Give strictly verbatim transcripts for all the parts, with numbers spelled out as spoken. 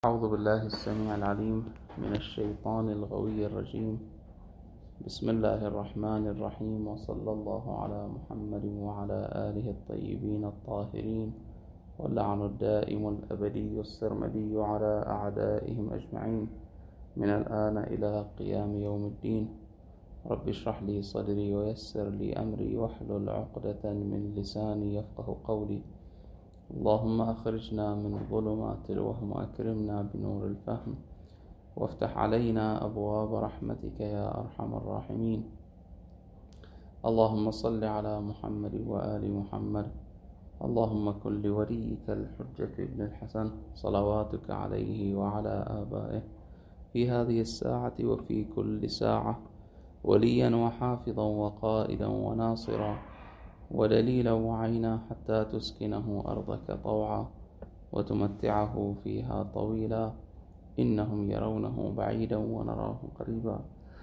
أعوذ بالله السميع العليم من الشيطان الغوي الرجيم. بسم الله الرحمن الرحيم، وصلى الله على محمد وعلى آله الطيبين الطاهرين، واللعن الدائم الأبدي السرمدي على أعدائهم أجمعين من الآن إلى قيام يوم الدين. رب اشرح لي صدري ويسر لي أمري واحلل عقدة من لساني يفقه قولي. اللهم أخرجنا من ظلمات الوهم وأكرمنا بنور الفهم، وافتح علينا أبواب رحمتك يا أرحم الراحمين. اللهم صل على محمد وآل محمد. اللهم كن لوليك الحجة ابن الحسن صلواتك عليه وعلى آبائه في هذه الساعة وفي كل ساعة وليا وحافظا وقائدا وناصرا ودليلا وعينا، حتى تسكنه أرضك طوعا وتمتعه فيها طويلا، إنهم يرونه بعيدا ونراه قريبا،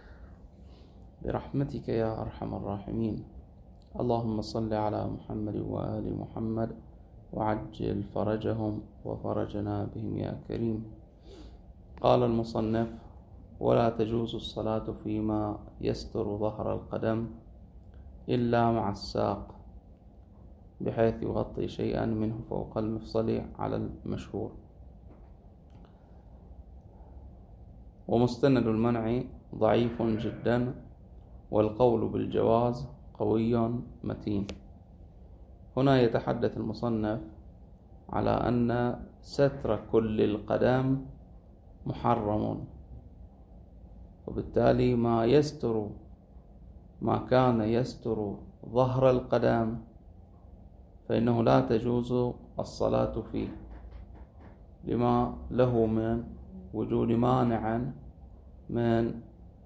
برحمتك يا أرحم الراحمين. اللهم صل على محمد وآل محمد وعجل فرجهم وفرجنا بهم يا كريم. قال المصنف: ولا تجوز الصلاة فيما يستر ظهر القدم إلا مع الساق، بحيث يغطي شيئا منه فوق المفصل على المشهور. ومستند المنع ضعيف جدا، والقول بالجواز قوي متين. هنا يتحدث المصنف على أن ستر كل القدم محرم، وبالتالي ما يستر ما كان يستر ظهر القدم فإنه لا تجوز الصلاة فيه، لما له من وجود مانع من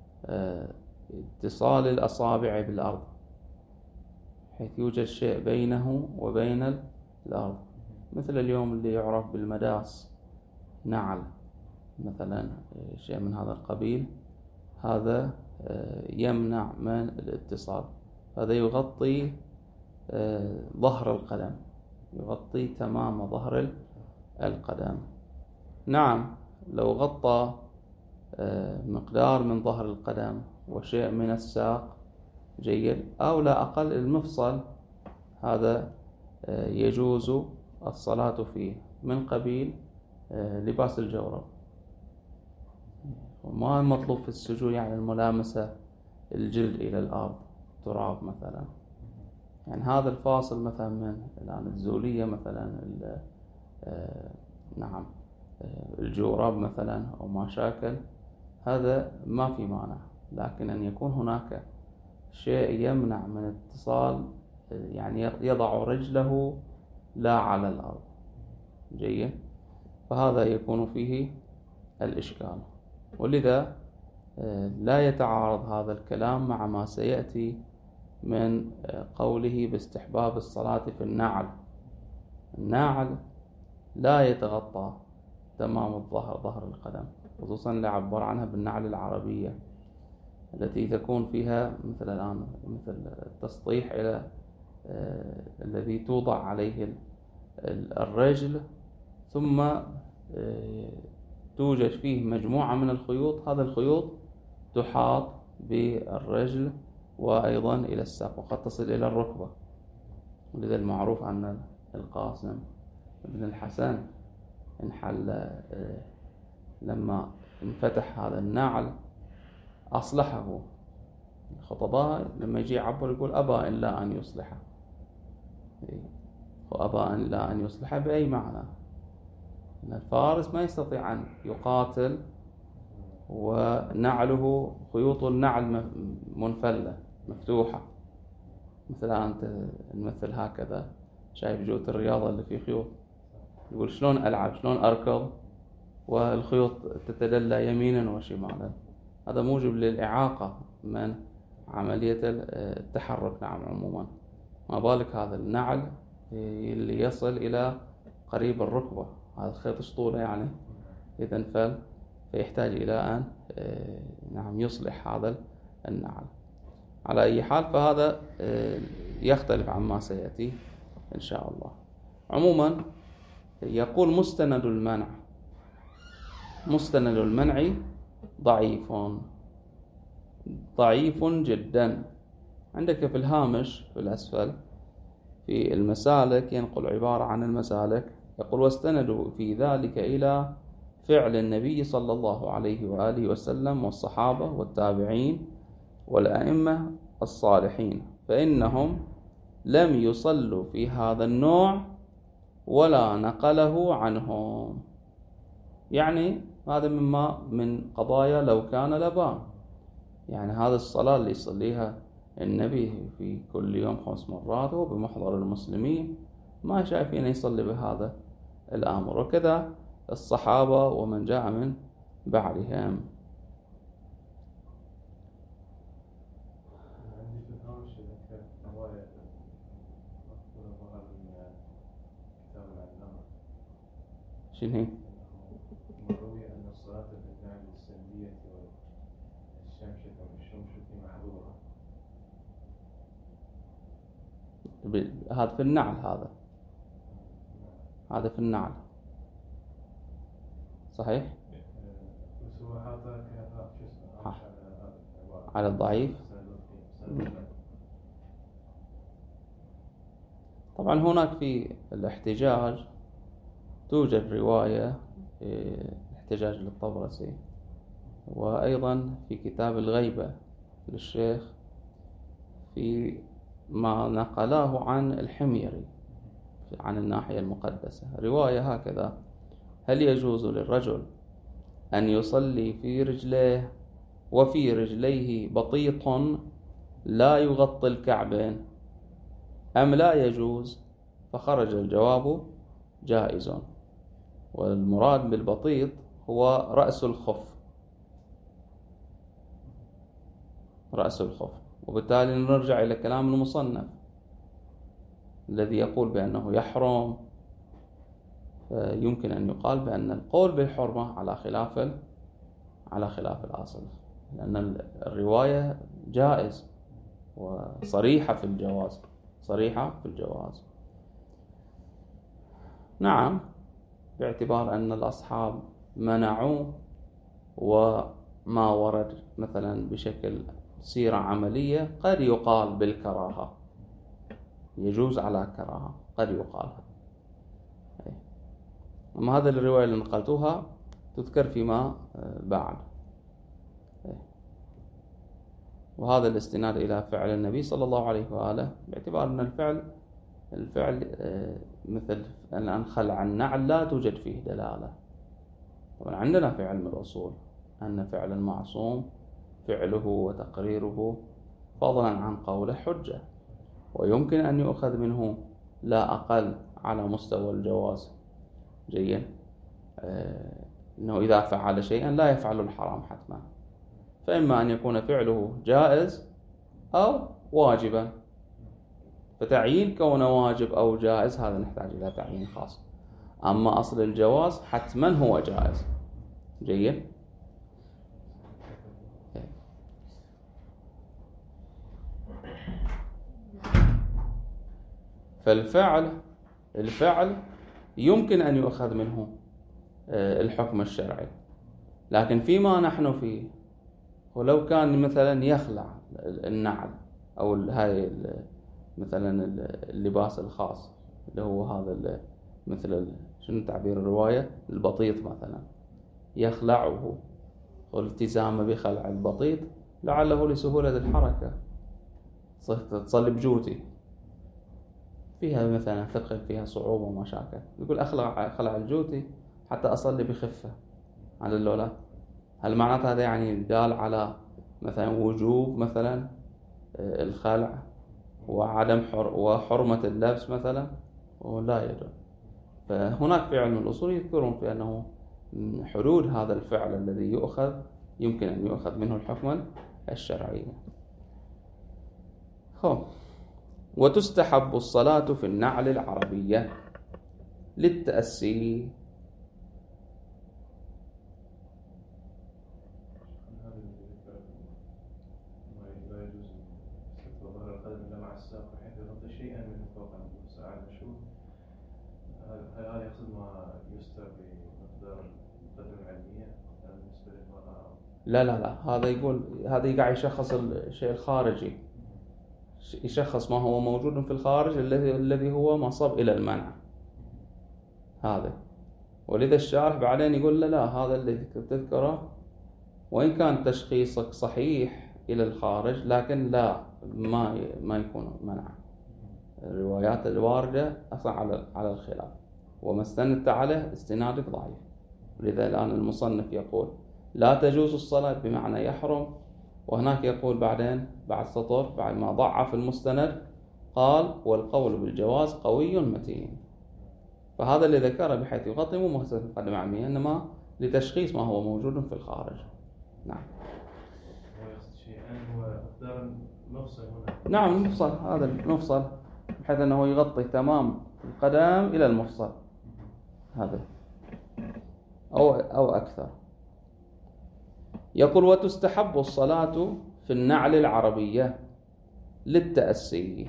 اتصال الأصابع بالأرض، حيث يوجد شيء بينه وبين الأرض، مثل اليوم اللي يعرف بالمداس، نعل مثلا، شيء من هذا القبيل، هذا يمنع من الاتصال. هذا يغطي ظهر القدم، يغطي تمام ظهر القدم. نعم، لو غطى مقدار من ظهر القدم وشيء من الساق جيد، أو لا أقل المفصل، هذا يجوز الصلاة فيه من قبيل لباس الجورب. وما المطلوب في السجود يعني الملامسة الجلد إلى الأرض، تراب مثلا، يعني هذا الفاصل مثلا من الآن الزولية مثلا، نعم الجورب مثلا أو ما شاكل، هذا ما في مانع، لكن أن يكون هناك شيء يمنع من اتصال، يعني يضع رجله لا على الأرض، جيد، فهذا يكون فيه الإشكال. ولذا لا يتعارض هذا الكلام مع ما سيأتي من قوله باستحباب الصلاة في النعل. النعل لا يتغطى تمام الظهر ظهر القدم، خصوصا اللي عبر عنها بالنعل العربية التي تكون فيها مثل الآن مثل التسطيح إلى آه الذي توضع عليه الرجل، ثم آه توجد فيه مجموعة من الخيوط، هذا الخيوط تحاط بالرجل وأيضا إلى الساق، وقد تصل إلى الركبة. ولذا المعروف عن القاسم ابن الحسن انحل لما انفتح هذا النعل أصلحه. الخطباء لما يجي يعبر يقول أبى إلا أن يصلحه، وأبى إلا أن يصلحه بأي معنى؟ أن الفارس ما يستطيع أن يقاتل ونعله خيوط النعل منفلة مفتوحة، مثل أنت المثل هكذا، شايف جوة الرياضة اللي فيه خيوط، يقول شلون ألعب، شلون أركض والخيوط تتدلى يمينا وشمالا، هذا موجب للإعاقة من عملية التحرك. نعم عموما، ما بالك هذا النعل اللي يصل إلى قريب الركبة، هذا الخيط ايش طوله يعني إذا انفل، فيحتاج إلى أن نعم يصلح هذا النعل. على أي حال فهذا يختلف عما سيأتي إن شاء الله. عموما يقول مستند المنع مستند المنع ضعيف ضعيف جدا. عندك في الهامش في الأسفل في المسالك ينقل عبارة عن المسالك، يقول: واستندوا في ذلك إلى فعل النبي صلى الله عليه وآله وسلم والصحابة والتابعين والأئمة الصالحين، فإنهم لم يصلوا في هذا النوع ولا نقله عنهم. يعني هذا مما من قضايا لو كان لبان، يعني هذا الصلاة اللي يصليها النبي في كل يوم خمس مرات وبمحضر المسلمين ما شايفين يصلي بهذا الأمر، وكذا الصحابة ومن جاء من بعدهم. شنو هي؟ مروي أن الصلاة بالنعل السلبية والشمشة والشمشة محظورة. هذا في النعل، هذا هذا في النعل صحيح؟ بس هو هذا على الضعيف. طبعا هناك في الاحتجاج توجد رواية احتجاج للطبرسي، وأيضا في كتاب الغيبة للشيخ في ما نقلاه عن الحميري عن الناحية المقدسة، رواية هكذا: هل يجوز للرجل أن يصلي في رجليه وفي رجليه بطيط لا يغطي الكعبين أم لا يجوز؟ فخرج الجواب: جائز. والمراد بالبطيط هو رأس الخف، رأس الخف. وبالتالي نرجع إلى كلام المصنف الذي يقول بأنه يحرم، فيمكن أن يقال بأن القول بالحرمة على خلاف على خلاف الأصل، لأن الرواية جائز وصريحة في الجواز، صريحة في الجواز. نعم، باعتبار أن الأصحاب منعوا وما ورد مثلا بشكل سيرة عملية قد يقال بالكراهة، يجوز على كراهة قد يقال. أما هذا الرواية اللي نقلتوها تذكر فيما بعد، وهذا الاستناد إلى فعل النبي صلى الله عليه وآله، باعتبار أن الفعل الفعل مثل أن خلع النعل لا توجد فيه دلالة. طبعا عندنا في علم الأصول أن فعل المعصوم فعله وتقريره فضلا عن قوله حجة، ويمكن أن يؤخذ منه لا أقل على مستوى الجواز. جيد، أنه إذا فعل شيئا لا يفعل الحرام حتما، فإما أن يكون فعله جائز أو واجبا، فتعيين كونه واجب أو جائز هذا نحتاج إلى تعيين خاص. أما أصل الجواز حتما هو جائز. جيد. فالفعل الفعل يمكن أن يؤخذ منه الحكم الشرعي، لكن فيما نحن فيه ولو كان مثلا يخلع النعل أو هاي مثلا اللباس الخاص اللي هو هذا مثل شنو تعبير الرواية البطيط مثلا، يخلعه والتزام بخلع البطيط لعله لسهولة الحركة، تصلي بجوتي فيها مثلا ثقل فيها صعوبة ومشاكل، يقول أخلع خلع الجوتي حتى أصلي بخفة على اللولا. هل معناته هذا يعني دال على مثلا وجوب مثلا الخلع وعدم حر وحرمة اللبس مثلا؟ ولا يجوز. فهناك في علم الأصول يذكرون في أنه حدود هذا الفعل الذي يؤخذ يمكن أن يؤخذ منه الحكم الشرعي. خب. وتستحب الصلاة في النعل العربية للتأسي. هل هذا يقصد ما يستر بمقدار القدم العلمية لا لا لا، هذا يقول هذا قاعد يشخص الشيء الخارجي، يشخص ما هو موجود في الخارج الذي الذي هو مصب إلى المنع هذا. ولذا الشارح بعدين يقول لا لا، هذا اللي تذكره وإن كان تشخيصك صحيح إلى الخارج لكن لا ما ما يكون منع. الروايات الواردة أصلا على على الخلاف، وما استندت عليه استنادك ضعيف. لذا الآن المصنف يقول لا تجوز الصلاة بمعنى يحرم، وهناك يقول بعدين بعد سطر بعد ما ضعف المستند قال والقول بالجواز قوي متين. فهذا اللي ذكره بحيث يغطي مو مقدمة علمية، إنما لتشخيص ما هو موجود في الخارج. نعم. هو اختار المفصل هنا. نعم المفصل، هذا المفصل بحيث أنه يغطي تمام القدم إلى المفصل هذا أو أو أكثر. يقول وتستحب الصلاة في النعل العربية للتأسي.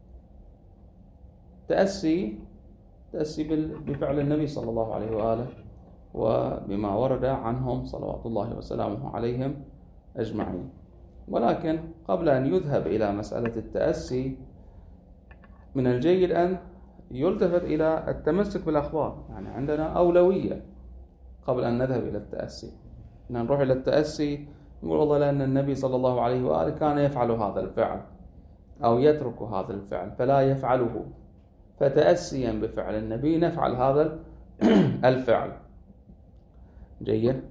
تأسي تأسي بفعل النبي صلى الله عليه وآله وبما ورد عنهم صلوات الله وسلامه عليهم أجمعين. ولكن قبل أن يذهب إلى مسألة التأسي من الجيد أن يلتفت إلى التمسك بالأخبار. يعني عندنا أولوية قبل أن نذهب إلى التأسي، أن نروح إلى التأسي نقول والله لأن النبي صلى الله عليه وآله كان يفعل هذا الفعل أو يترك هذا الفعل فلا يفعله، فتأسيا بفعل النبي نفعل هذا الفعل. جيد.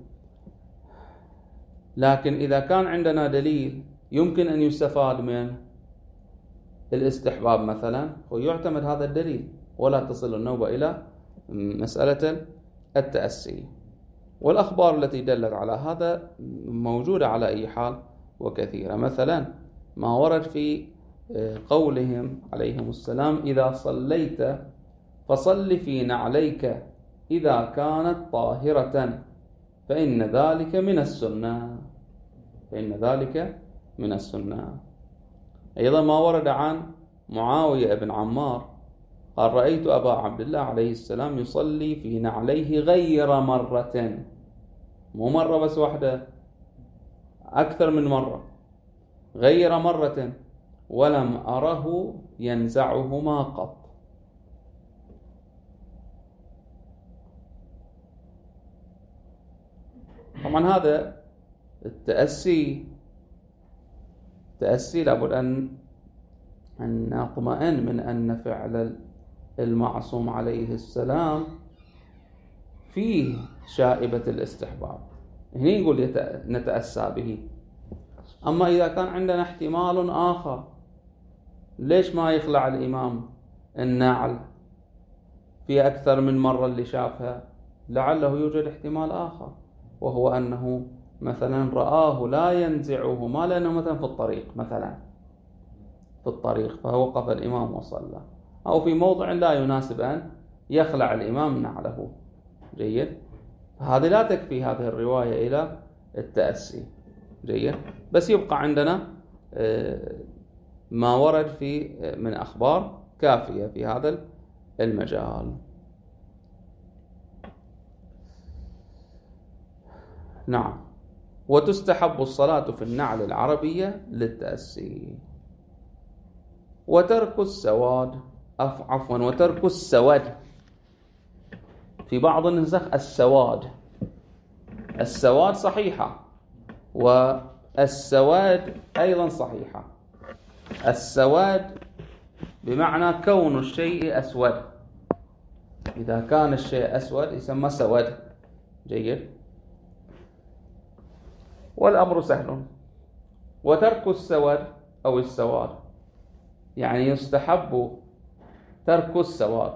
لكن إذا كان عندنا دليل يمكن أن يستفاد من الاستحباب مثلا ويعتمد هذا الدليل ولا تصل النوبة إلى مسألة التأسي. والأخبار التي دلت على هذا موجودة على أي حال وكثيرة. مثلا ما ورد في قولهم عليهم السلام إذا صليت فصل في نعليك إذا كانت طاهرة فإن ذلك من السنة فإن ذلك من السنة. أيضا ما ورد عن معاوية بن عمار قال رأيت أبا عبد الله عليه السلام يصلي في نعليه غير مرة، مو مرة بس واحدة، أكثر من مرة، غير مرة، ولم أره ينزعهما قط. طبعا هذا التأسي تأسي لابد أن أن نطمئن من أن فعل المعصوم عليه السلام فيه شائبة الاستحباب، هنا يقول نتأسى به. أما إذا كان عندنا احتمال آخر، ليش ما يخلع الإمام النعل في أكثر من مرة اللي شافها؟ لعله يوجد احتمال آخر، وهو أنه مثلا رآه لا ينزعه، ما لأنه مثلا في الطريق مثلا في الطريق فوقف الإمام وصلى، أو في موضع لا يناسب أن يخلع الإمام نعله. جيد. هذه لا تكفي هذه الرواية إلى التأسي. جيد. بس يبقى عندنا ما ورد في من أخبار كافية في هذا المجال. نعم. وتستحب الصلاة في النعل العربية للتأسي. وترك السواد عفوا وترك السواد، في بعض النسخ السواد، السواد صحيحة والسواد أيضا صحيحة. السواد بمعنى كون الشيء أسود، إذا كان الشيء أسود يسمى سواد. جيد. والأمر سهل. وترك السواد أو السواد يعني يستحب ترك السواد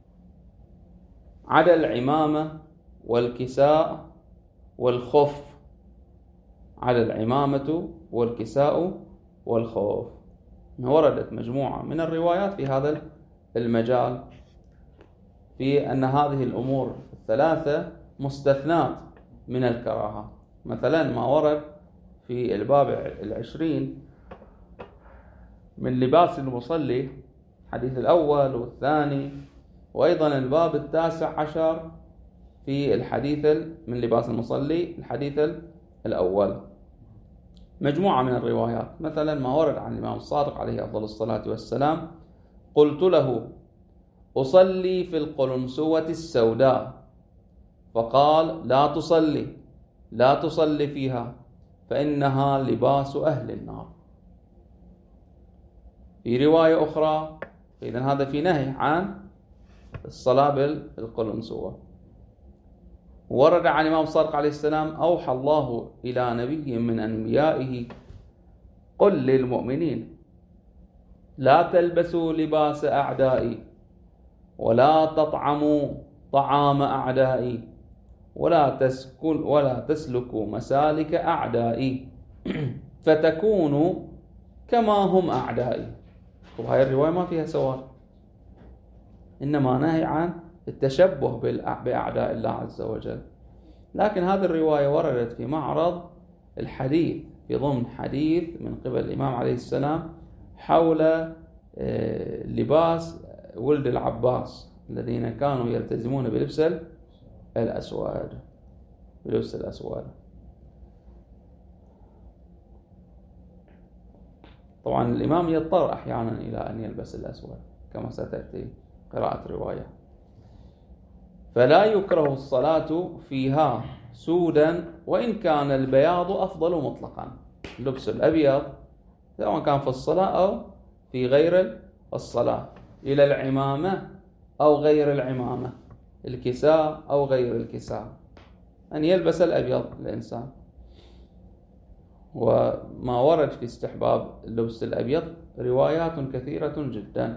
عدا العمامة والكساء والخف، على العمامة والكساء والخوف. وردت مجموعة من الروايات في هذا المجال في أن هذه الأمور الثلاثة مستثنات من الكراهة. مثلا ما ورد في الباب العشرين من لباس المصلي الحديث الأول والثاني، وأيضا الباب التاسع عشر في الحديث من لباس المصلي الحديث الأول. مجموعة من الروايات، مثلا ما ورد عن الإمام الصادق عليه أفضل الصلاة والسلام: قلت له أصلي في القلنسوة السوداء، فقال: لا تصلي لا تصلي فيها فإنها لباس أهل النار. في رواية أخرى، إذن هذا في نهي عن الصلاة بالقلنسوة. ورد عن الإمام الصادق عليه السلام: أوحى الله إلى نبي من أنبيائه: قل للمؤمنين لا تلبسوا لباس أعدائي، ولا تطعموا طعام أعدائي، ولا تسكن ولا تسلكوا مسالك أعدائي فتكونوا كما هم أعدائي. وهذه الرواية ما فيها سواد، إنما نهي عن التشبه بأعداء الله عز وجل. لكن هذه الرواية وردت في معرض الحديث، في ضمن حديث من قبل الإمام عليه السلام حول لباس ولد العباس الذين كانوا يلتزمون بلبس الأسود بلبس الأسود. طبعا الإمام يضطر أحيانا إلى أن يلبس الأسود كما ستأتي قراءة رواية. فلا يكره الصلاة فيها سودا وإن كان البياض أفضل مطلقا. لبس الأبيض سواء كان في الصلاة أو في غير الصلاة، إلى العمامة أو غير العمامة، الكساء أو غير الكساء، أن يلبس الأبيض الإنسان. وما ورد في استحباب لبس الأبيض روايات كثيرة جدا.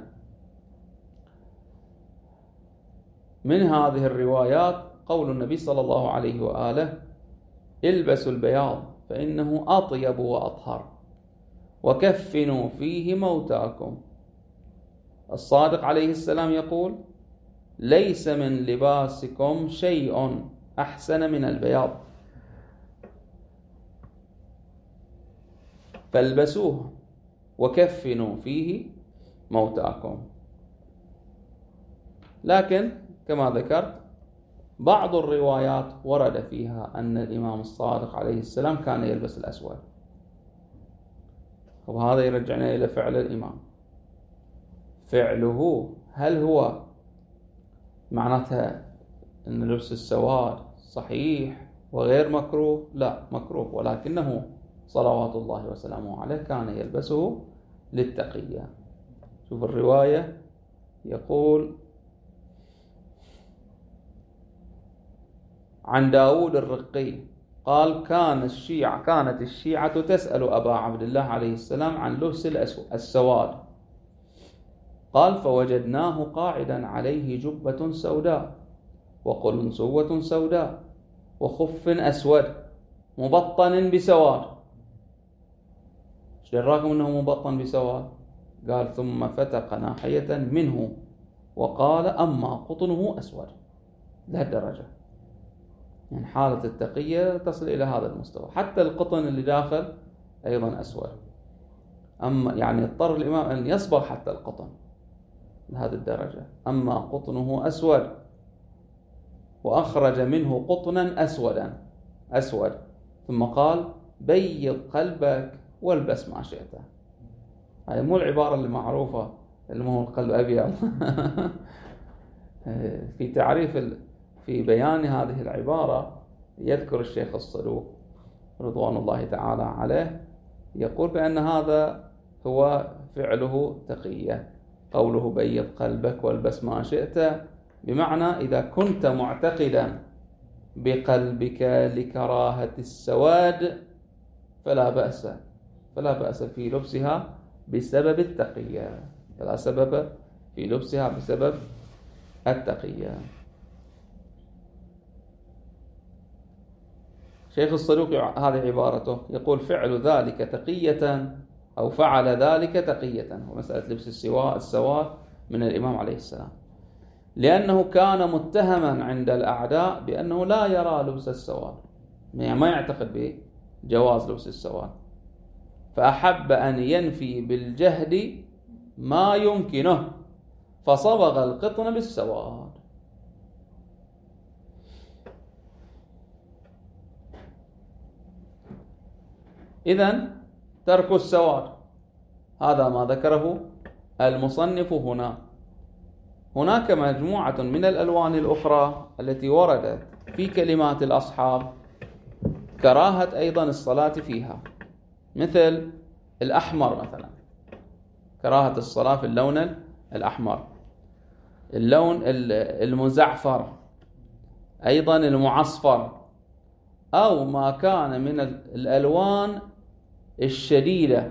من هذه الروايات قول النبي صلى الله عليه وآله: البسوا البياض فإنه أطيب وأطهر، وكفنوا فيه موتاكم. الصادق عليه السلام يقول: ليس من لباسكم شيء أحسن من البياض، فالبسوه وكفنوا فيه موتاكم. لكن كما ذكرت بعض الروايات ورد فيها أن الإمام الصادق عليه السلام كان يلبس الأسود، وهذا يرجعنا إلى فعل الإمام. فعله هل هو معناتها أن لبس السواد صحيح وغير مكروه؟ لا، مكروه، ولكنه صلوات الله وسلامه عليه كان يلبسه للتقية. شوف الرواية، يقول عن داود الرقي قال: كان الشيعة كانت الشيعة تسأل أبا عبد الله عليه السلام عن لبس السواد، قال: فوجدناه قاعدا عليه جبة سوداء وقلنسوة سوداء وخف أسود مبطن بسواد. ايش دراكم انه مبطن بسواد؟ قال: ثم فتق ناحية منه وقال: أما قطنه أسود. لهالدرجة، يعني حالة التقية تصل إلى هذا المستوى، حتى القطن اللي داخل أيضا أسود. أما يعني اضطر الإمام أن يصبغ حتى القطن لهذه الدرجة. أما قطنه أسود، وأخرج منه قطنا أسودا أسود، ثم قال: بيض قلبك والبس ما شئت. هذه مو العبارة اللي معروفة اللي هو القلب أبيض. في تعريف في بيان هذه العبارة يذكر الشيخ الصدوق رضوان الله تعالى عليه، يقول بأن هذا هو فعله تقية. قوله بيض قلبك والبس ما شئت، بمعنى إذا كنت معتقدا بقلبك لكراهة السواد فلا بأس فلا بأس في لبسها بسبب التقية، فلا سبب في لبسها بسبب التقية. شيخ الصدوق هذه عبارته، يقول: فعل ذلك تقية أو فعل ذلك تقية، ومسألة لبس السواء السواد من الإمام عليه السلام، لأنه كان متهما عند الأعداء بأنه لا يرى لبس السواد، يعني ما يعتقد بجواز لبس السواد، فأحب أن ينفي بالجهد ما يمكنه فصبغ القطن بالسواد. إذن ترك السواد هذا ما ذكره المصنف هنا. هناك مجموعة من الألوان الأخرى التي وردت في كلمات الأصحاب كراهة أيضا الصلاة فيها، مثل الأحمر مثلا، كراهة الصلاة في اللون الأحمر، اللون المزعفر، أيضا المعصفر، أو ما كان من الألوان الشديدة،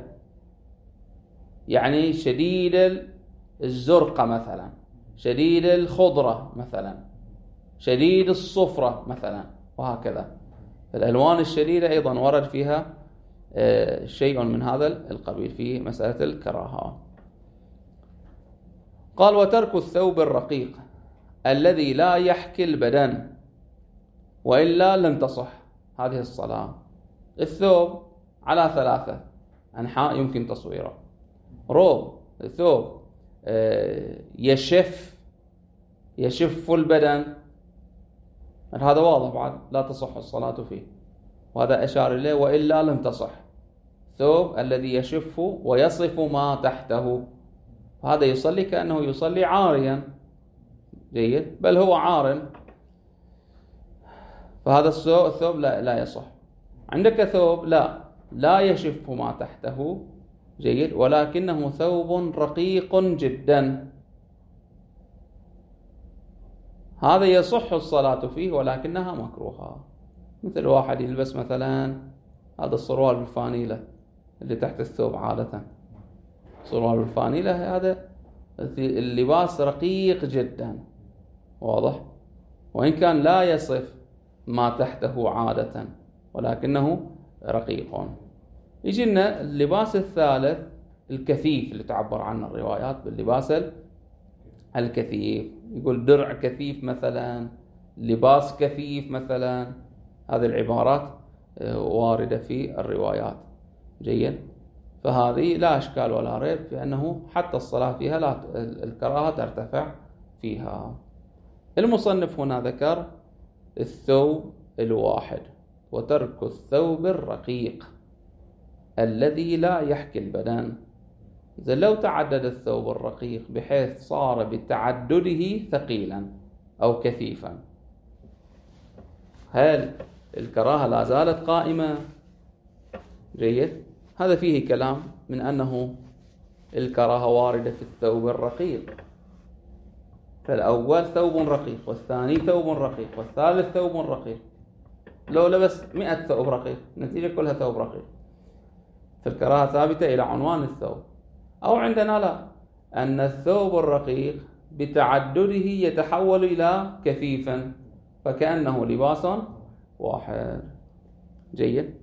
يعني شديد الزرقة مثلا، شديد الخضرة مثلا، شديد الصفرة مثلا، وهكذا. الألوان الشديدة أيضا ورد فيها شيء من هذا القبيل في مسألة الكراهة. قال: وترك الثوب الرقيق الذي لا يحكي البدن وإلا لم تصح هذه الصلاة. الثوب على ثلاثة أنحاء يمكن تصويره: روب، ثوب يشف يشف البدن، هذا واضح بعد لا تصح الصلاة فيه، وهذا أشار إليه وإلا لم تصح. ثوب الذي يشف ويصف ما تحته، هذا يصلي كأنه يصلي عاريا، جيد، بل هو عار، فهذا الثوب لا, لا يصح. عندك ثوب لا لا يشف ما تحته، جيد، ولكنه ثوب رقيق جدا، هذا يصح الصلاة فيه ولكنها مكروهة. مثل واحد يلبس مثلا هذا الصروال بالفانيلة اللي تحت الثوب، عادة صروال بالفانيلة هذا اللباس رقيق جدا، واضح، وإن كان لا يصف ما تحته عادة ولكنه رقيق. يجينا اللباس الثالث الكثيف اللي تعبر عنه الروايات باللباس الكثيف، يقول درع كثيف مثلا، لباس كثيف مثلا، هذه العبارات واردة في الروايات، جيد. فهذه لا إشكال ولا ريب في أنه حتى الصلاة فيها لا الكراهة ترتفع فيها. المصنف هنا ذكر الثوب الواحد وترك الثوب الرقيق الذي لا يحكي البدن. إذا لو تعدد الثوب الرقيق بحيث صار بتعدده ثقيلا أو كثيفا، هل الكراهة لا زالت قائمة؟ جيد، هذا فيه كلام من أنه الكراهة واردة في الثوب الرقيق، فالأول ثوب رقيق، والثاني ثوب رقيق، والثالث ثوب رقيق. لو لبس مئة ثوب رقيق نتيجة كلها ثوب رقيق، فالكراهة ثابتة إلى عنوان الثوب. أو عندنا لا، أن الثوب الرقيق بتعدده يتحول إلى كثيفا فكأنه لباس واحد، جيد.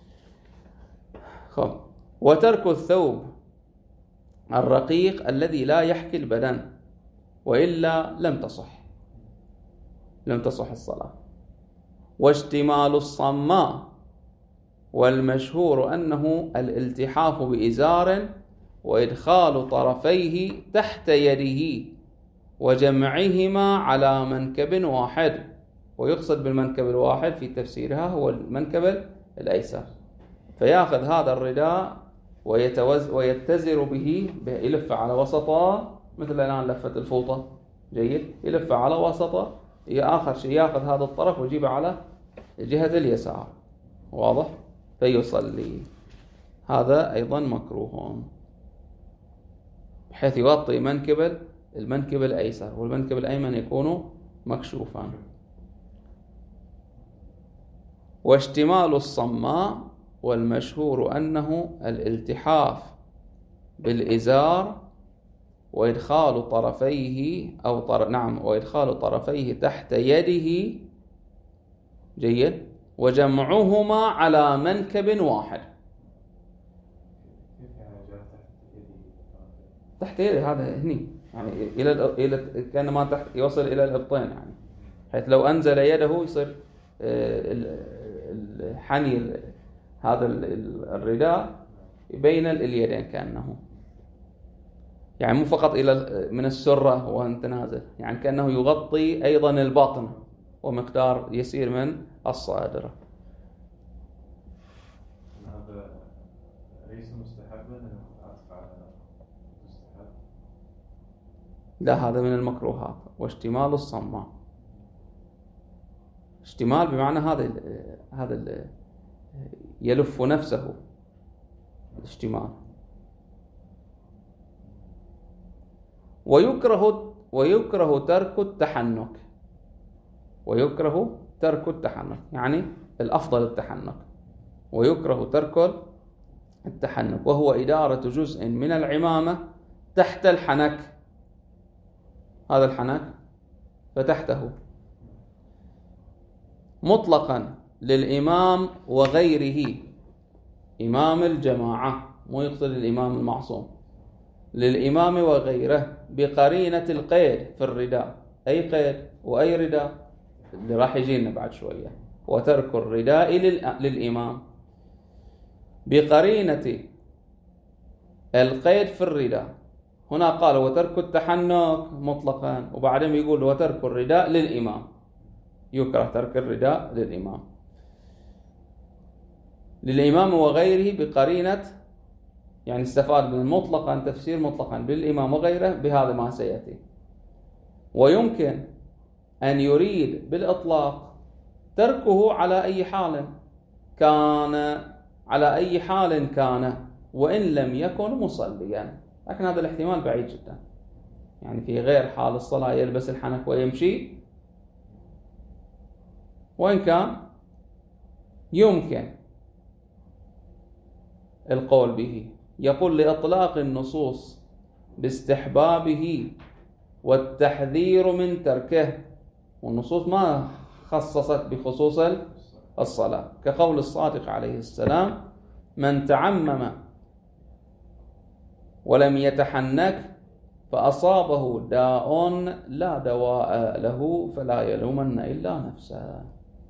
خب. وترك الثوب الرقيق الذي لا يحكي البدن وإلا لم تصح لم تصح الصلاة. واشتمال الصماء، والمشهور أنه الالتحاف بإزار وإدخال طرفيه تحت يده وجمعهما على منكب واحد، ويقصد بالمنكب الواحد في تفسيرها هو المنكب الأيسر، فيأخذ هذا الرداء ويتوز ويتزر به، يلف على وسطه مثل الآن لفة الفوطة، جيد، يلف على وسطه، آخر شيء يأخذ هذا الطرف ويجيبه على جهة اليسار، واضح، فيصلي. هذا أيضا مكروه، بحيث يغطي منكب المنكب الأيسر والمنكب الأيمن يكون مكشوفا. واشتمال الصماء، والمشهور أنه الالتحاف بالإزار وإدخال طرفيه أو طر... نعم وإدخال طرفيه تحت يده، جيد، وجمعهما على منكب واحد. تحت يده هذا هني يعني إلى إلى كأن ما تحت يوصل إلى الإبطين، يعني حيث لو أنزل يده يصير الحني هذا الرداء بين اليدين كأنه، يعني مو فقط إلى من السرة وأنت نازل، يعني كأنه يغطي أيضا البطن ومقدار يسير من الصادرة. هذا لا، هذا من المكروهات. واشتمال الصماء، اشتمال بمعنى هذا هذا يلف نفسه، الاشتمال. ويكره ويكره ترك التحنك، ويكره ترك التحنك يعني الأفضل التحنك، ويكره ترك التحنك، وهو إدارة جزء من العمامة تحت الحنك، هذا الحنك فتحته، مطلقا للإمام وغيره، إمام الجماعة، مو يقصد الإمام المعصوم، للإمام وغيره، بقرينة القيد في الرداء. أي قيد وأي رداء اللي راح يجينا بعد شوية. وترك الرداء للإمام بقرينة القيد في الرداء. هنا قال وترك التحنك مطلقا، وبعدين يقول وترك الرداء للإمام، يكره ترك الرداء للإمام للإمام وغيره بقرينة، يعني استفاد من مطلقا تفسير مطلقا بالإمام وغيره بهذا ما سيأتي. ويمكن أن يريد بالإطلاق تركه على أي حال كان، على أي حال كان وإن لم يكن مصليا، لكن هذا الاحتمال بعيد جدا. يعني في غير حال الصلاة يلبس الحنك ويمشي، وإن كان يمكن القول به. يقول لإطلاق النصوص باستحبابه والتحذير من تركه، والنصوص ما خصصت بخصوص الصلاة، كقول الصادق عليه السلام من تعمم ولم يتحنك فأصابه داء لا دواء له فلا يلومن إلا نفسه.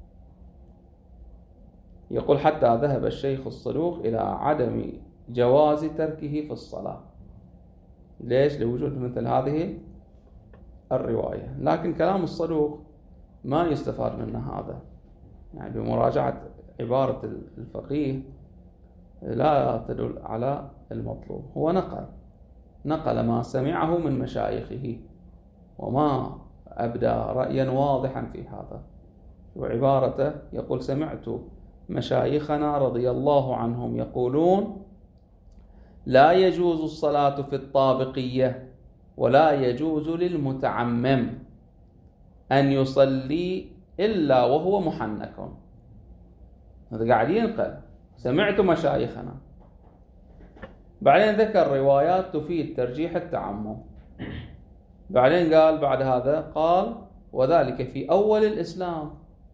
يقول حتى ذهب الشيخ الصدوق إلى عدم جواز تركه في الصلاة. ليش؟ لوجود مثل هذه الرواية. لكن كلام الصدوق ما يستفاد منه هذا، يعني بمراجعة عبارة الفقيه لا تدل على المطلوب. هو نقل نقل ما سمعه من مشايخه، وما أبدى رأيا واضحا في هذا. وعبارته يقول سمعت مشايخنا رضي الله عنهم يقولون لا يجوز الصلاة في الطابقية ولا يجوز للمتعمم أن يصلي إلا وهو محنك. هذا قاعد ينقل سمعت مشايخنا، بعدين ذكر روايات تفيد ترجيح التعمم، بعدين قال بعد هذا قال وذلك في أول الإسلام،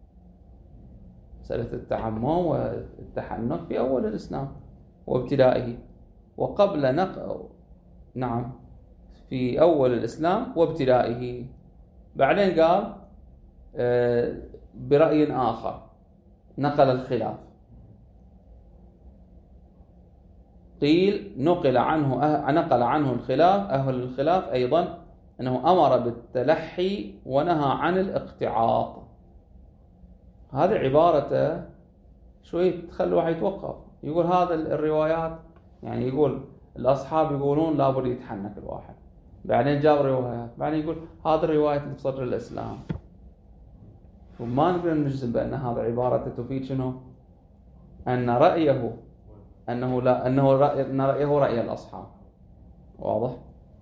مسألة التعمم والتحنك في أول الإسلام وابتدائه، وقبل نق نعم في أول الإسلام وابتدائه. بعدين قال برأي آخر نقل الخلاف، قيل نقل عنه أه... نقل عنه الخلاف أهل الخلاف أيضا أنه أمر بالتلحي ونهى عن الاقتعاط. هذه عبارته شوي تخلي واحد يتوقف، يقول هذا الروايات، يعني يقول الأصحاب يقولون لابد يتحنك الواحد، بعدين جاب روايات، بعدين يقول هذه الرواية في صدر الإسلام، وما نقدر نجزم بأن هذا عبارة تفيد شنو؟ أن رأيه أنه لا أنه رأي أن رأيه رأي الأصحاب. واضح؟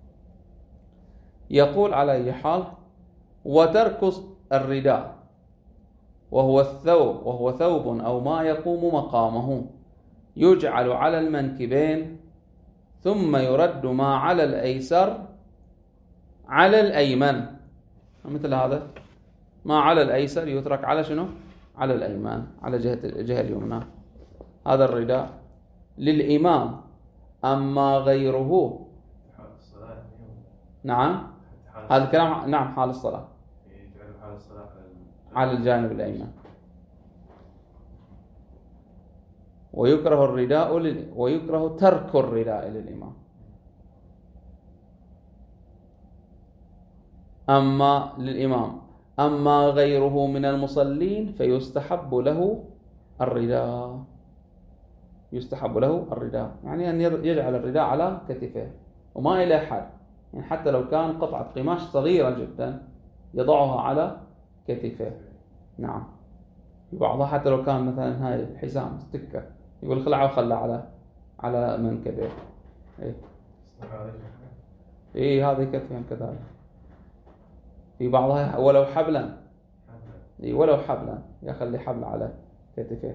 يقول على أي حال وترك الرداء وهو الثوب وهو ثوب أو ما يقوم مقامه يجعل على المنكبين ثم يرد ما على الأيسر على الأيمن. مثل هذا ما على الأيسر يترك على شنو؟ على الأيمن، على جهة الجهة اليمنى. هذا الرداء للإمام. أما غيره نعم هذا الكلام نعم حال الصلاة على الجانب الأيمن. ويكره الرداء لل... ويكره ترك الرداء للإمام. أما للإمام أما غيره من المصلين فيستحب له الرداء، يستحب له الرداء، يعني أن يجعل الرداء على كتفه وما إلى حد، يعني حتى لو كان قطعة قماش صغيرة جدا يضعها على كتفه. نعم. في بعضها حتى لو كان مثلا هاي الحزام تكة يقول خلعه وخلى على على منكبه. إيه. إيه هذه كتفهم كذلك. في بعضها ولو حبلا. إيه ولو حبلا يخلي حبل على كتفه.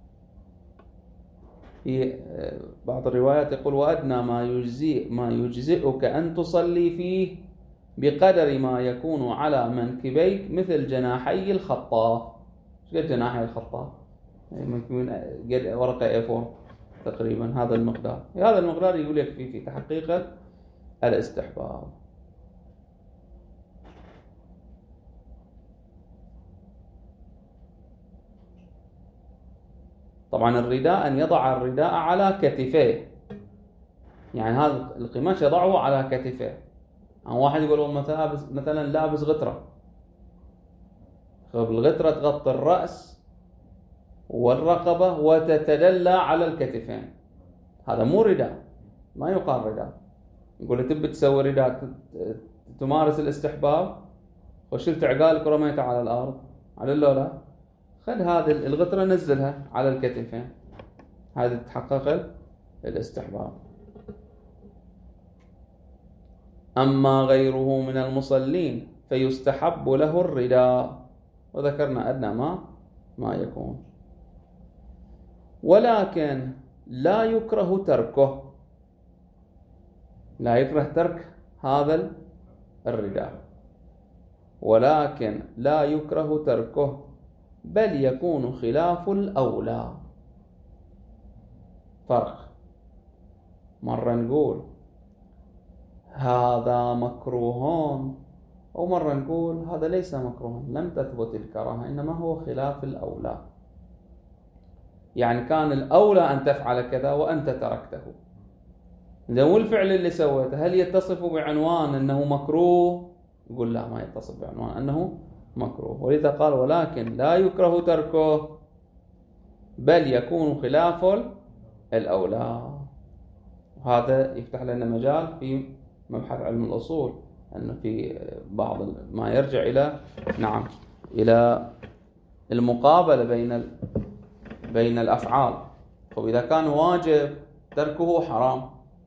في بعض الروايات يقول وأدنى ما يجزئ ما يجزئك أن تصلي فيه بقدر ما يكون على منكبيك مثل جناحي الخطاف. ايش قد جناحي الخطاف؟ ممكن قد ورقة إيه فور تقريبا هذا المقدار. هذا المقدار يقول لك فيه في تحقيق الاستحباب. طبعا الرداء أن يضع الرداء على كتفيه، يعني هذا القماش يضعه على كتفيه. عن واحد يقول مثلا مثلا لابس غترة، الغترة تغطي الرأس والرقبة وتتدلى على الكتفين، هذا مو رداء، ما يقال رداء. يقول تبي تسوي رداء تمارس الاستحباب وشلت عقالك ورميتها على الأرض على اللولة، خذ هذه الغترة نزلها على الكتفين، هذا تحقق الاستحباب. أما غيره من المصلين فيستحب له الرداء، وذكرنا أدنى ما ما يكون، ولكن لا يكره تركه، لا يكره ترك هذا الرداء، ولكن لا يكره تركه بل يكون خلاف الأولى. فرق، مرة نقول هذا مكروه ومرة نقول هذا ليس مكروه، لم تثبت الكراهة إنما هو خلاف الأولى، يعني كان الأولى أن تفعل كذا وأنت تركته. إذا والفعل اللي سويته هل يتصف بعنوان أنه مكروه؟ يقول لا، ما يتصف بعنوان أنه مكروه، ولذا قال ولكن لا يكره تركه بل يكون خلاف الأولى. هذا يفتح لنا مجال في مبحث علم الأصول، أنه في بعض ما يرجع إلى نعم إلى المقابلة بين بين الأفعال. وإذا كان واجب تركه حرام،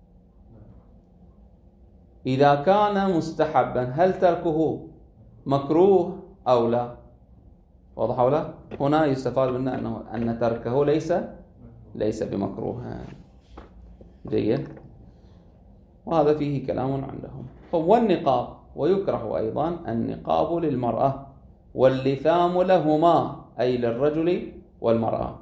إذا كان مستحبا هل تركه مكروه أو لا؟ واضح أو لا؟ هنا يستفاد منه أنه أن تركه ليس ليس بمكروه. جيد. وهذا فيه كلام عندهم. والنقاب، ويكره أيضا النقاب للمرأة واللثام لهما، أي للرجل والمرأة.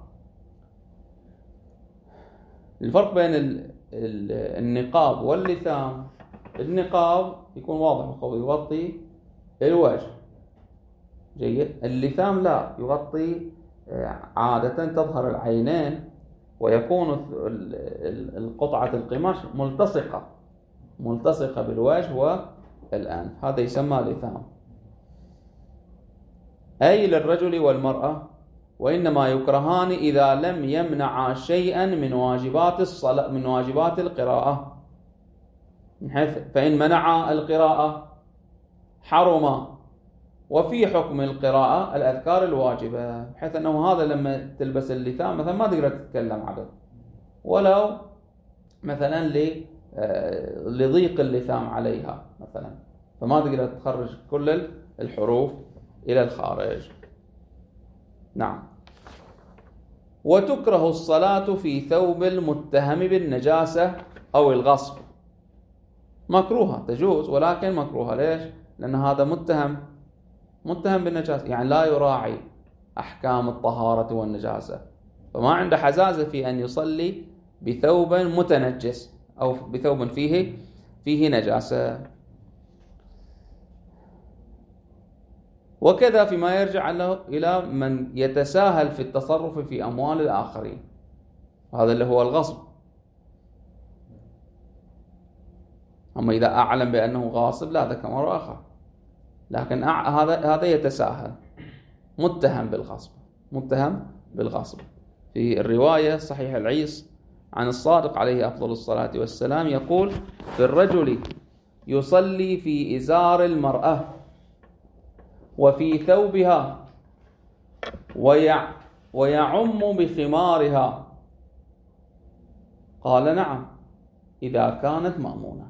الفرق بين النقاب واللثام، النقاب يكون واضح وقوي يغطي الوجه، جيد. اللثام لا، يغطي عادة تظهر العينين ويكون القطعة القماش ملتصقة ملتصقة بالوجه والأنف، هذا يسمى لثام. أي للرجل والمرأة، وإنما يكرهان إذا لم يمنع شيئا من واجبات الصلاة من واجبات القراءة، فإن منع القراءة حرم. وفي حكم القراءة الأذكار الواجبة، بحيث أنه هذا لما تلبس اللثام مثلا ما تقدر تتكلم عدد، ولو مثلا لضيق اللثام عليها مثلا، فما تقدر تخرج كل الحروف إلى الخارج. نعم. وتكره الصلاة في ثوب المتهم بالنجاسة أو الغصب، مكروهة، تجوز ولكن مكروهة. ليش؟ لأن هذا متهم متهم بالنجاسة، يعني لا يراعي أحكام الطهارة والنجاسة، فما عنده حزازة في أن يصلي بثوب متنجس أو بثوب فيه فيه نجاسة. وكذا فيما يرجع له إلى من يتساهل في التصرف في أموال الآخرين، هذا اللي هو الغصب. أما إذا أعلم بأنه غاصب لا، هذا أمر آخر، لكن هذا هذا يتساهل، متهم بالغصب متهم بالغصب. في الرواية صحيح العيس عن الصادق عليه أفضل الصلاة والسلام يقول في الرجل يصلي في إزار المرأة وفي ثوبها ويع ويعم بخمارها؟ قال نعم إذا كانت مأمونة.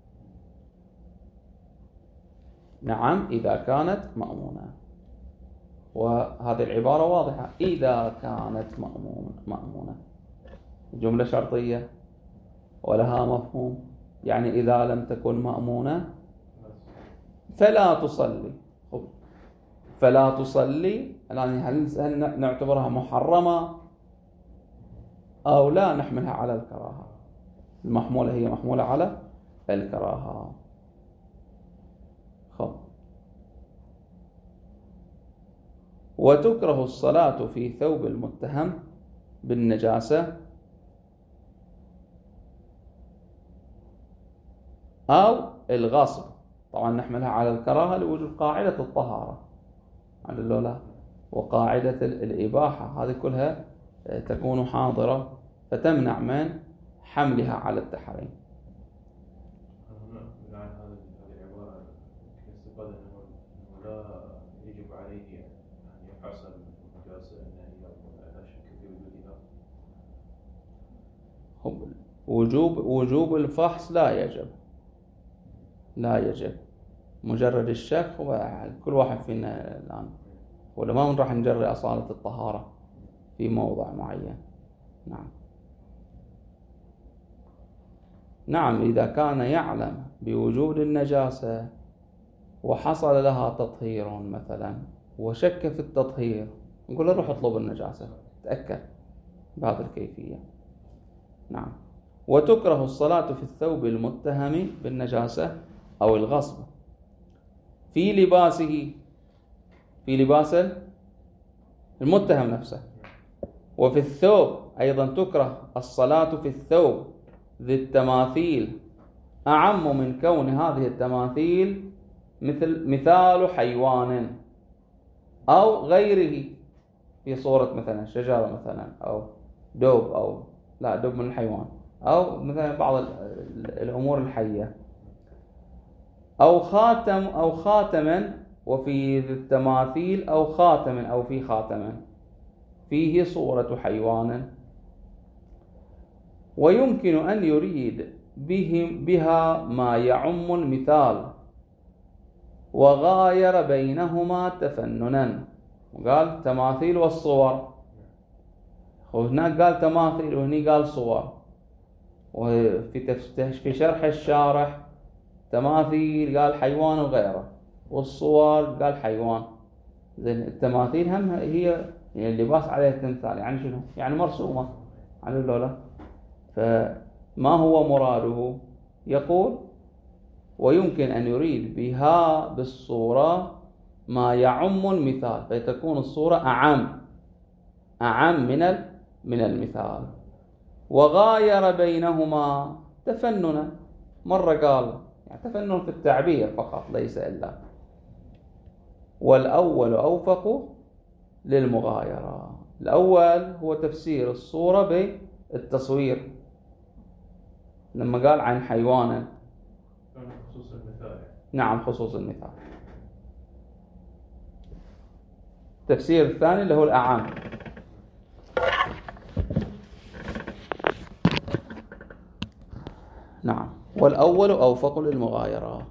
نعم إذا كانت مأمونة. وهذه العبارة واضحة، إذا كانت مأمونة جملة شرطية ولها مفهوم، يعني إذا لم تكن مأمونة فلا تصلي. فلا تصلي يعني هل نعتبرها محرمة أو لا نحملها على الكراهة؟ المحمولة هي محمولة على الكراهة. خب. وتكره الصلاة في ثوب المتهم بالنجاسة أو الغصب. طبعا نحملها على الكراهة لوجود قاعدة الطهارة على اللولا، وقاعدة الإباحة هذه كلها تكون حاضرة فتمنع من حملها على التحريم. هنا عن هذه العبارة استفاد أنه لا يجب عليه أن يفحص النجاسة أنها لا شك في وجودها. وجوب وجوب الفحص لا يجب، لا يجب. مجرد الشك هو كل واحد فينا الآن ولا ما راح نجري أصالة الطهارة في موضع معين. نعم نعم إذا كان يعلم بوجود النجاسة وحصل لها تطهير مثلا وشك في التطهير، نقول له روح اطلب النجاسة تأكد بهذه الكيفية. نعم. وتكره الصلاة في الثوب المتهم بالنجاسة أو الغصب في لباسه، في لباس المتهم نفسه، وفي الثوب أيضا تكره الصلاة في الثوب ذي التماثيل، أعم من كون هذه التماثيل مثل مثال حيوان أو غيره في صورة مثلا شجرة مثلا أو دوب أو لا دوب من الحيوان أو مثلا بعض الأمور الحية أو خاتم أو خاتما، وفي التماثيل أو خاتم أو في خاتما فيه صورة حيوان. ويمكن أن يريد بهم بها ما يعم المثال وغاير بينهما تفننا. قال تماثيل والصور، وهناك قال تماثيل وهني قال صور. وفي في شرح الشارح تماثيل قال حيوان وغيره، والصور قال حيوان. زين التماثيل هم هي اللباس عليه تمثال، يعني شنو؟ يعني مرسومة على اللولة. فما هو مراده؟ يقول ويمكن أن يريد بها بالصورة ما يعم المثال، فتكون الصورة أعم أعم من من المثال. وغاير بينهما تفننا، مرة قال يعني تفنن في التعبير فقط ليس إلا. والأول أوفق للمغايرة. الأول هو تفسير الصورة بالتصوير لما قال عن حيوانا، خصوص المثال. نعم خصوص المثال. التفسير الثاني اللي هو الأعم. نعم. والأول أوفق للمغايرة.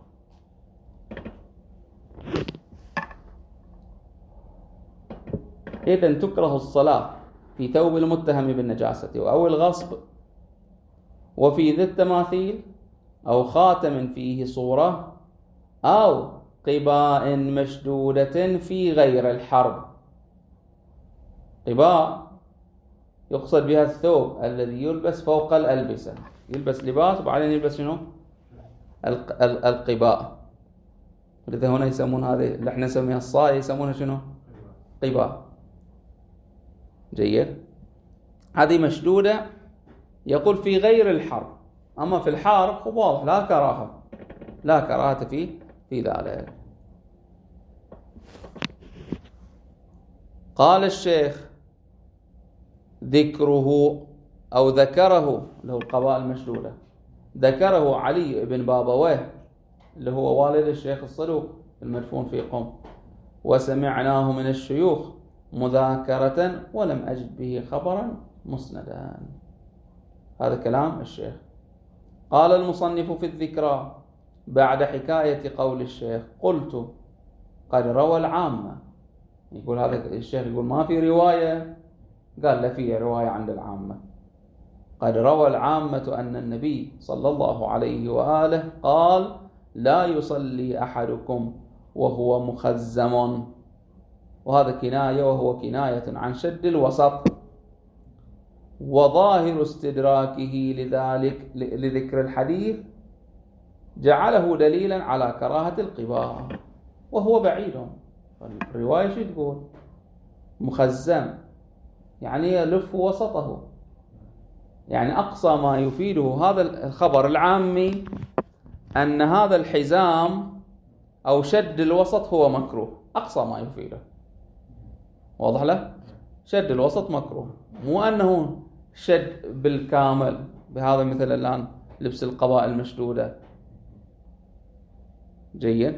إذن تكره الصلاة في ثوب المتهم بالنجاسة أو الغصب وفي ذي التماثيل أو خاتم فيه صورة أو قباء مشدودة في غير الحرب. قباء يقصد بها الثوب الذي يلبس فوق الألبسة، يلبس لباس وبعدين يلبس شنو؟ القباء. لذا هنا يسمون هذه اللي احنا نسميها الصاية يسمونها شنو؟ قباء. جيد. هذه مشدودة يقول في غير الحرب، أما في الحرب واضح لا كراهة، لا كراهة في في ذلك. قال الشيخ ذكره أو ذكره له القباء المشدودة، ذكره علي بن بابويه اللي هو والد الشيخ الصدوق المدفون في قم، وسمعناه من الشيوخ مذاكرة ولم أجد به خبرا مسندا. هذا كلام الشيخ. قال المصنف في الذكرى بعد حكاية قول الشيخ: قلت قد روى العامة. يقول هذا الشيخ يقول ما في رواية، قال لا في رواية عند العامة. قد روى العامة أن النبي صلى الله عليه وآله قال: لا يصلي أحدكم وهو مخزم. وهذا كناية، وهو كناية عن شد الوسط، وظاهر استدراكه لذلك لذكر الحديث جعله دليلا على كراهة القباء، وهو بعيد. الرواية شو تقول؟ مخزم يعني يلف وسطه، يعني أقصى ما يفيده هذا الخبر العامي أن هذا الحزام أو شد الوسط هو مكروه، أقصى ما يفيده. واضح له؟ شد الوسط مكروه، مو أنه شد بالكامل بهذا مثل الآن لبس القباء المشدودة. جيد.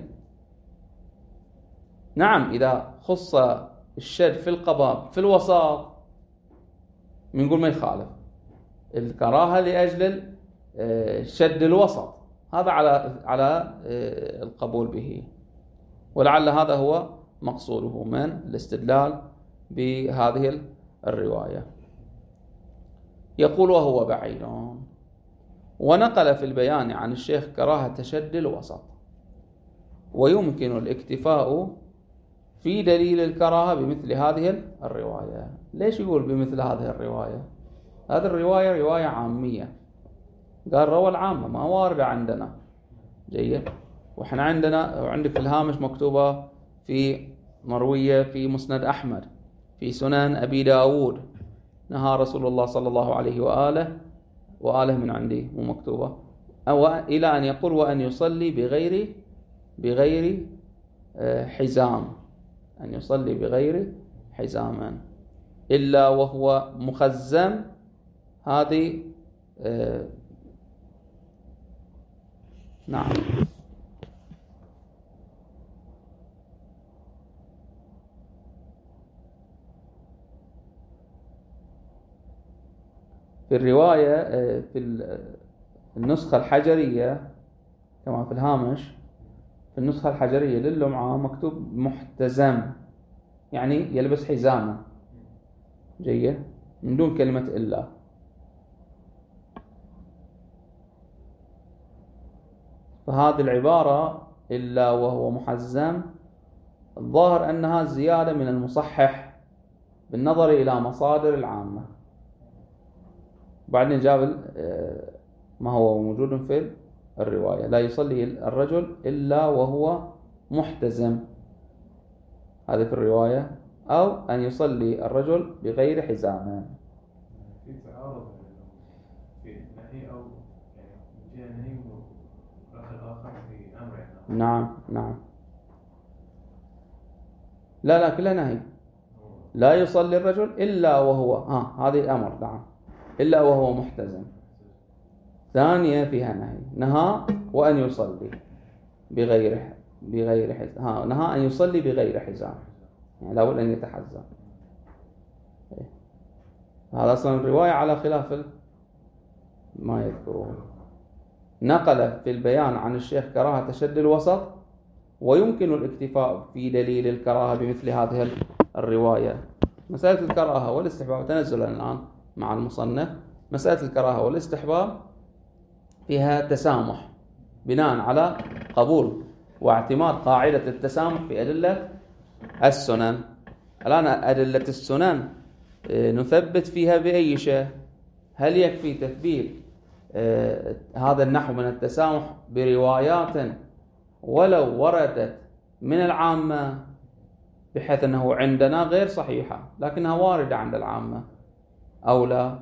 نعم، إذا خص الشد في القباء في الوسط بنقول ما يخالف، الكراهة لأجل شد الوسط، هذا على على القبول به، ولعل هذا هو مقصوده من الاستدلال بهذه الرواية. يقول: وهو بعيد. ونقل في البيان عن الشيخ كراهة شد الوسط، ويمكن الاكتفاء في دليل الكراهة بمثل هذه الرواية. ليش يقول بمثل هذه الرواية؟ هذه الرواية رواية عامية، قال روى العامة، ما واردة عندنا. جيد. وإحنا عندنا وعندك في الهامش مكتوبة في مروية في مسند أحمد، في سنن أبي داود: نهى رسول الله صلى الله عليه وآله وآله من عندي مو مكتوبة، أو إلى أن يقول: وأن يصلي بغير بغير حزام، أن يصلي بغير حزام إلا وهو مخزم. هذه آه نعم. في الرواية آه في النسخة الحجرية كما في الهامش، في النسخة الحجرية للمعة مكتوب محتزم، يعني يلبس حزامة. جيد. من دون كلمة إلا. فهذه العبارة إلا وهو محزم الظاهر أنها زيادة من المصحح بالنظر إلى مصادر العامة. بعدين جاب ما هو موجود في الرواية: لا يصلي الرجل إلا وهو محتزم، هذا في الرواية، أو أن يصلي الرجل بغير حزام. في تعارض في نهي أو يعني نهي آخر في أمر. نعم نعم. لا لا كلها نهي. لا يصلي الرجل إلا وهو ها هذه أمر. نعم. إلا وهو محتزم. ثانية فيها نهي، نهى وأن يصلي بغير بغير حزام. ها نهى أن يصلي بغير حزام، يعني لا بد أن يتحزم. هذا أصلا الرواية على خلاف ما يذكرون. نقل في البيان عن الشيخ كراهة شد الوسط، ويمكن الاكتفاء في دليل الكراهة بمثل هذه الرواية. مسألة الكراهة والاستحباب تنزلا الآن مع المصنف. مسألة الكراهة والاستحباب فيها تسامح بناء على قبول واعتماد قاعدة التسامح في أدلة السنن. الآن أدلة السنن نثبت فيها بأي شيء؟ هل يكفي تثبيت آه هذا النحو من التسامح بروايات ولو وردت من العامة بحيث أنه عندنا غير صحيحة لكنها واردة عند العامة، أو لا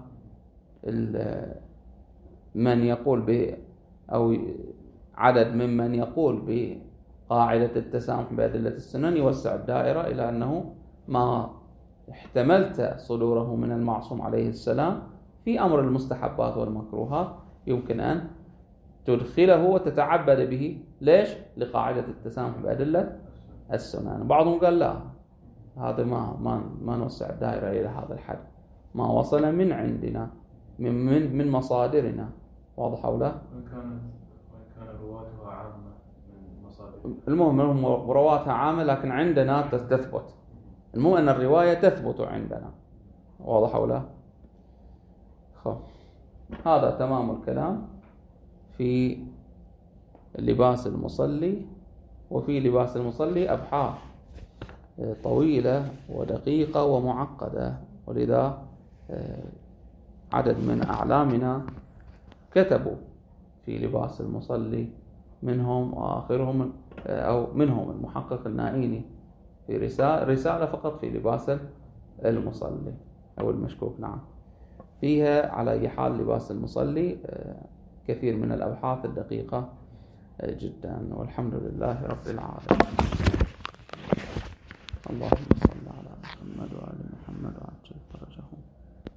من يقول به أو عدد ممن يقول بقاعدة التسامح بأدلة السنن يوسع الدائرة إلى أنه ما احتملت صدوره من المعصوم عليه السلام في أمر المستحبات والمكروهات يمكن أن تدخله وتتعبد به. ليش؟ لقاعدة التسامح بأدلة السنن. بعضهم قال لا، هذا ما ما ما نوسع الدائرة إلى هذا الحد، ما وصل من عندنا من من من مصادرنا. واضح أو لا؟ وإن كانت وإن كان رواتها عامة من مصادر. المهم رواتها عامة لكن عندنا تثبت. المهم أن الرواية تثبت عندنا. واضح أو لا؟ خب. هذا تمام الكلام في لباس المصلي. وفي لباس المصلي أبحاث طويلة ودقيقة ومعقدة، ولذا عدد من أعلامنا كتبوا في لباس المصلي، منهم وآخرهم أو منهم المحقق النائيني في رسالة, رسالة فقط في لباس المصلي أو المشكوك. نعم، فيها على أي حال لباس المصلي كثير من الأبحاث الدقيقة جدا. والحمد لله رب العالمين. اللهم صل على محمد وعلى محمد وعلى